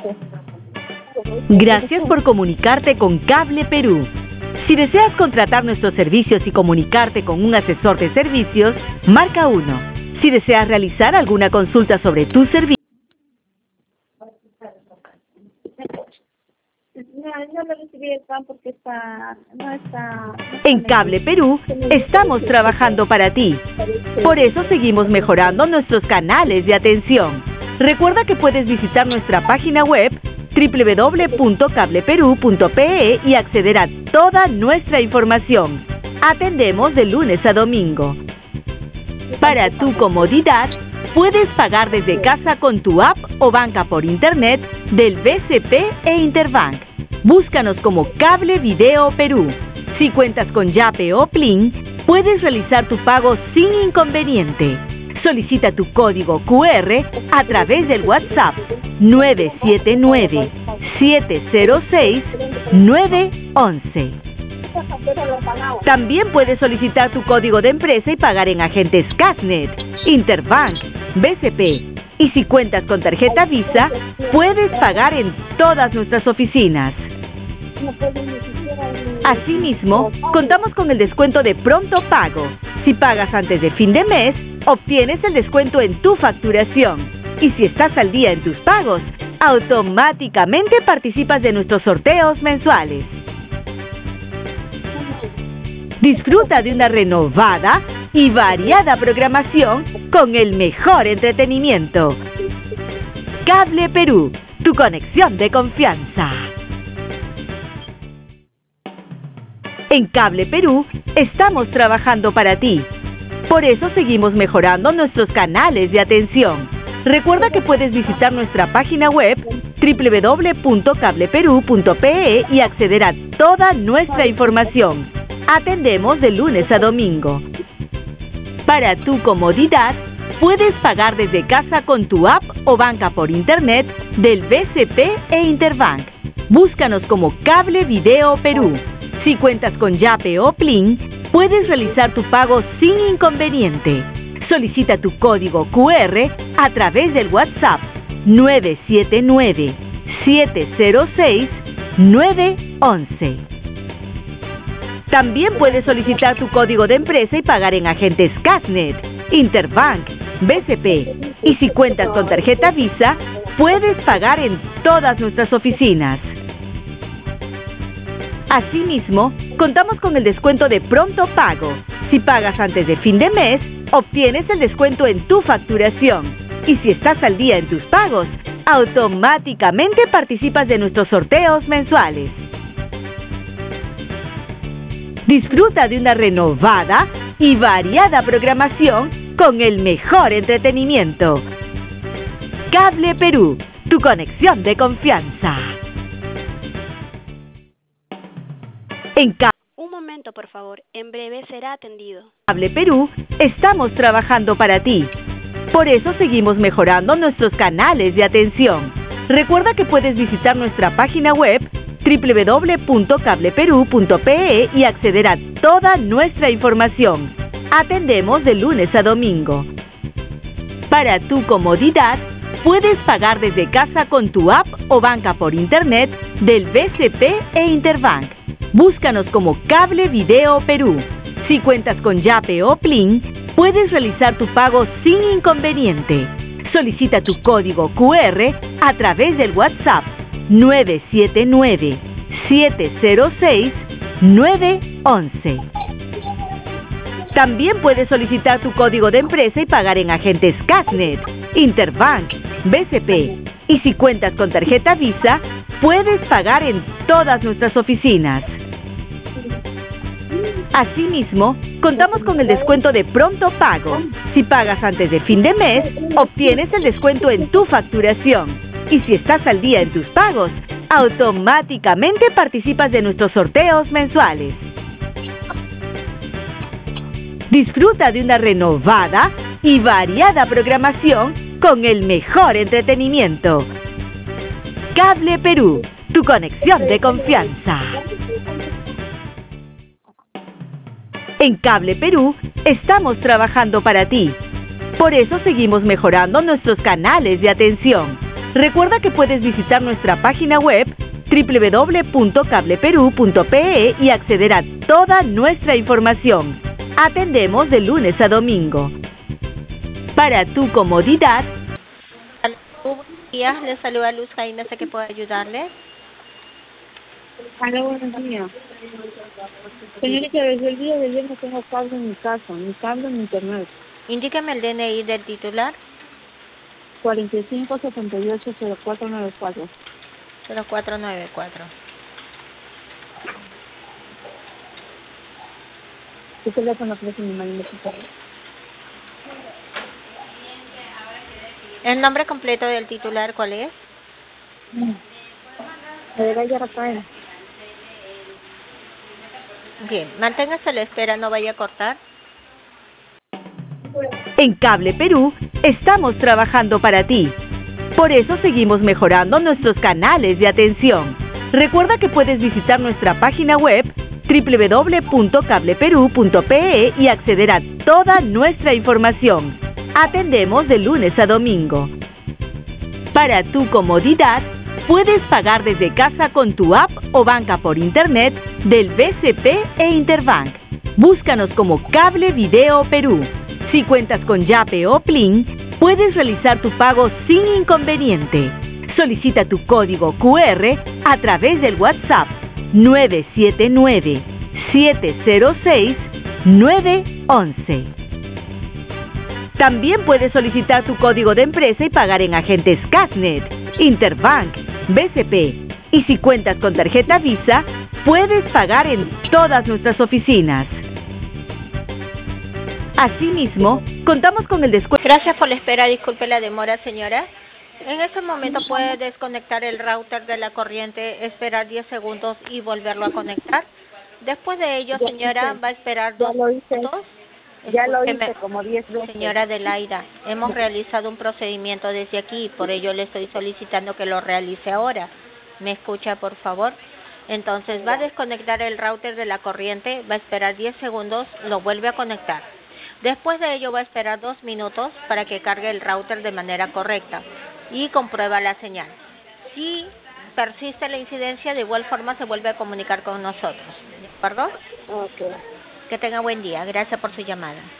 Gracias por comunicarte con Cable Perú. Si deseas contratar nuestros servicios y comunicarte con un asesor de servicios, marca 1. Si deseas realizar alguna consulta sobre tu servicio, No lo recibí el plan porque no está... en Cable Perú estamos trabajando para ti. Por eso seguimos mejorando nuestros canales de atención. Recuerda que puedes visitar nuestra página web www.cableperú.pe y acceder a toda nuestra información. Atendemos de lunes a domingo. Para tu comodidad, puedes pagar desde casa con tu app o banca por internet del BCP e Interbank. Búscanos como Cable Video Perú. Si cuentas con Yape o Plin, puedes realizar tu pago sin inconveniente. Solicita tu código QR a través del WhatsApp 979-706-911. También puedes solicitar tu código de empresa y pagar en agentes Casnet, Interbank, BCP. Y si cuentas con tarjeta Visa, puedes pagar en todas nuestras oficinas. Asimismo, contamos con el descuento de pronto pago. Si pagas antes de fin de mes, obtienes el descuento en tu facturación. Y si estás al día en tus pagos, automáticamente participas de nuestros sorteos mensuales. Disfruta de una renovada y variada programación con el mejor entretenimiento. Cable Perú, tu conexión de confianza. En Cable Perú estamos trabajando para ti. Por eso seguimos mejorando nuestros canales de atención. Recuerda que puedes visitar nuestra página web www.cableperú.pe y acceder a toda nuestra información. Atendemos de lunes a domingo. Para tu comodidad, puedes pagar desde casa con tu app o banca por internet del BCP e Interbank. Búscanos como Cable Video Perú. Si cuentas con Yape o Plin, puedes realizar tu pago sin inconveniente. Solicita tu código QR a través del WhatsApp 979-706-911. También puedes solicitar tu código de empresa y pagar en agentes Casnet, Interbank, BCP. Y si cuentas con tarjeta Visa, puedes pagar en todas nuestras oficinas. Asimismo, contamos con el descuento de pronto pago. Si pagas antes de fin de mes, obtienes el descuento en tu facturación. Y si estás al día en tus pagos, automáticamente participas de nuestros sorteos mensuales. Disfruta de una renovada y variada programación con el mejor entretenimiento. Cable Perú, tu conexión de confianza. Un momento, por favor. En breve será atendido. Cable Perú estamos trabajando para ti. Por eso seguimos mejorando nuestros canales de atención. Recuerda que puedes visitar nuestra página web www.cableperú.pe y acceder a toda nuestra información. Atendemos de lunes a domingo. Para tu comodidad, puedes pagar desde casa con tu app o banca por internet del BCP e Interbank. Búscanos como Cable Video Perú. Si cuentas con Yape o Plin, puedes realizar tu pago sin inconveniente. Solicita tu código QR a través del WhatsApp 979-706-911. También puedes solicitar tu código de empresa y pagar en agentes Casnet, Interbank, BCP. Y si cuentas con tarjeta Visa, puedes pagar en todas nuestras oficinas. Asimismo, contamos con el descuento de pronto pago. Si pagas antes de fin de mes, obtienes el descuento en tu facturación. Y si estás al día en tus pagos, automáticamente participas de nuestros sorteos mensuales. Disfruta de una renovada y variada programación con el mejor entretenimiento. Cable Perú, tu conexión de confianza. En Cable Perú estamos trabajando para ti. Por eso seguimos mejorando nuestros canales de atención. Recuerda que puedes visitar nuestra página web www.cableperú.pe y acceder a toda nuestra información. Atendemos de lunes a domingo. Para tu comodidad. Buenos días, le saluda Luz Jaime, sé que puedo ayudarle. Hola, buenos días. Señorita, desde el día de ayer no tengo cable en mi casa, ni cable ni internet. Indíqueme el DNI del titular. 45780494. 0494. ¿Qué teléfono ofrece mi marido? ¿El nombre completo del titular cuál es? Adelaya Rafael. Bien, manténgase a la espera, no vaya a cortar. En Cable Perú estamos trabajando para ti. Por eso seguimos mejorando nuestros canales de atención. Recuerda que puedes visitar nuestra página web www.cableperú.pe y acceder a toda nuestra información. Atendemos de lunes a domingo. Para tu comodidad, puedes pagar desde casa con tu app o banca por internet del BCP e Interbank. Búscanos como Cable Video Perú. Si cuentas con Yape o Plin, puedes realizar tu pago sin inconveniente. Solicita tu código QR a través del WhatsApp 979-706-911. También puedes solicitar tu código de empresa y pagar en agentes Casnet, Interbank, BCP. Y si cuentas con tarjeta Visa, puedes pagar en todas nuestras oficinas. Asimismo, contamos con el descuento. Gracias por la espera, disculpe la demora, señora. En este momento puede desconectar el router de la corriente, esperar 10 segundos y volverlo a conectar. Después de ello, señora, va a esperar 2 minutos. Ya lo hice Escúcheme, como 10 veces. señora Adelaida, hemos realizado un procedimiento desde aquí, por ello le estoy solicitando que lo realice ahora. ¿Me escucha, por favor? Entonces, va a desconectar el router de la corriente, va a esperar 10 segundos, lo vuelve a conectar. Después de ello va a esperar 2 minutos para que cargue el router de manera correcta y comprueba la señal. Si persiste la incidencia, de igual forma se vuelve a comunicar con nosotros. ¿De acuerdo? Ok. Que tenga buen día. Gracias por su llamada.